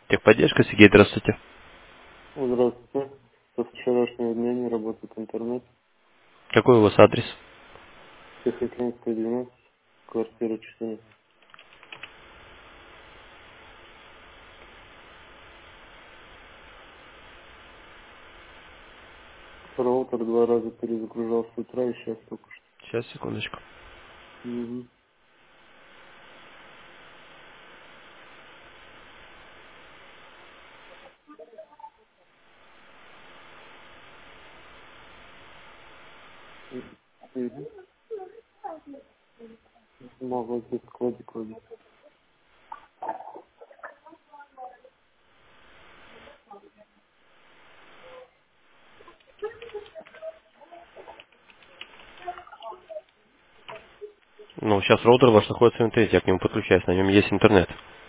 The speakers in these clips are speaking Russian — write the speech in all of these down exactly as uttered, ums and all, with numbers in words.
Техподдержка, Сергей, здравствуйте. Здравствуйте. Со вчерашнего дня не работает интернет. Какой у вас адрес? Тихоокеанская двенадцать, квартира четыре. Роутер два раза перезагружался с утра и сейчас только что. Сейчас, секундочку. Угу. Угу. Могу здесь клади, клади. Ну, сейчас роутер ваш находится в интернете, я к нему подключаюсь, на нем есть интернет.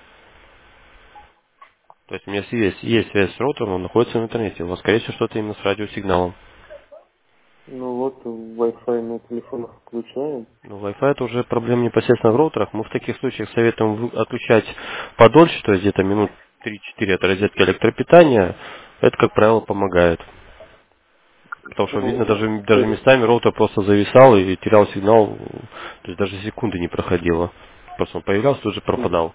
То есть у меня есть, есть связь с роутером, он находится в интернете. У вас, скорее всего, что-то именно с радиосигналом. Ну вот, Wi-Fi на телефонах включаем. Ну, Wi-Fi это уже проблема непосредственно в роутерах. Мы в таких случаях советуем вы- отключать подольше, то есть где-то минут три-четыре от розетки электропитания. Это, как правило, помогает. Потому что, видно, Ну, даже, то даже есть, местами роутер просто зависал и терял сигнал, то есть даже секунды не проходило. Просто он появлялся, тут же пропадал.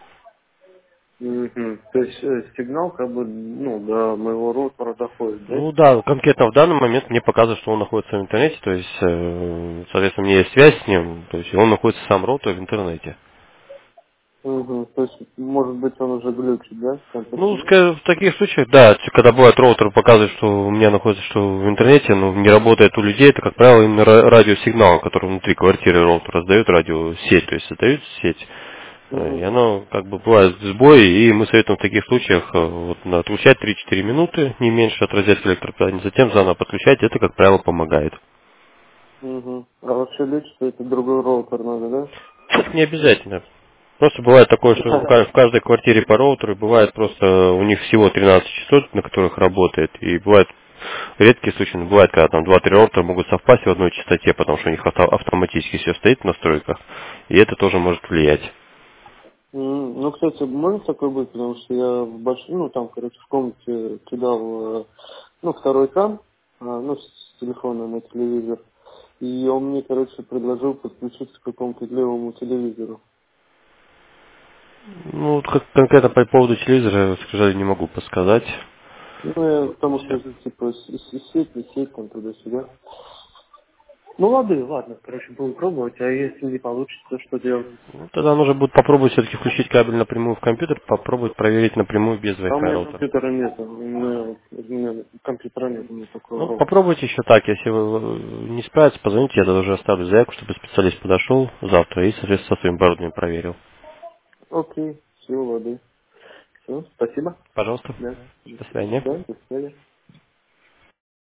мгм. То есть э, сигнал как бы, ну, до моего роутера доходит, да? Ну да, конкретно в данный момент мне показывает, что он находится в интернете, то есть, э, соответственно, у меня есть связь с ним, то есть он находится сам роутер в интернете. Угу. То есть, может быть, он уже глючит, да, Ну, компьютер? ска- в таких случаях, да, т- когда бывает роутер показывает, что у меня находится что в интернете, но не работает у людей, это, как правило, именно ра- радиосигнал, который внутри квартиры роутера раздает радиосеть, то есть создает сеть. Э, И Угу. оно как бы бывает сбой, и мы советуем в таких случаях э, вот, на- отключать три-четыре минуты, не меньше от розетки электропитания, затем заново подключать, это, как правило, помогает. Угу. А вообще лечится это другой роутер надо, да? Не обязательно. Просто бывает такое, что в ка- в каждой квартире по роутеру бывает просто у них всего тринадцать частот, на которых работает. И бывает редкие случаи, но бывает, когда там два-три роутера могут совпасть в одной частоте, потому что у них авто- автоматически все стоит в настройках. И это тоже может влиять. М, Ну, кстати, может такое быть, потому что я в больш... ну, там, короче, в комнате кидал, э, ну, второй экран, а, ну, с телефона на телевизор, и он мне, короче, предложил подключиться к какому-то левому телевизору. Ну, вот как конкретно по поводу телевизора, к сожалению, не могу подсказать. Ну, я, потому Всё. что, типа, с- с- сеть, не сеть, там, туда-сюда. Ну, ладно, ладно, короче, будем пробовать, а если не получится, что делать? Ну, тогда нужно будет попробовать все-таки включить кабель напрямую в компьютер, попробовать проверить напрямую без А у Wi-Fi меня роутера. компьютера нет, у меня, у меня компьютера нет, у меня такого Ну, роутера. попробуйте еще так, если вы э, не справитесь, позвоните, я тогда уже оставлю заявку, чтобы специалист подошел завтра и, соответственно, со своим оборудованием проверил. Окей, все, лады. Все, спасибо. Пожалуйста. Да. До свидания. Да, до свидания.